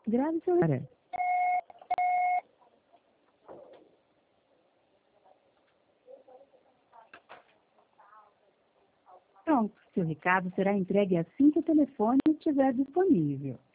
Grave seu... Pronto, seu recado será entregue assim que o telefone estiver disponível.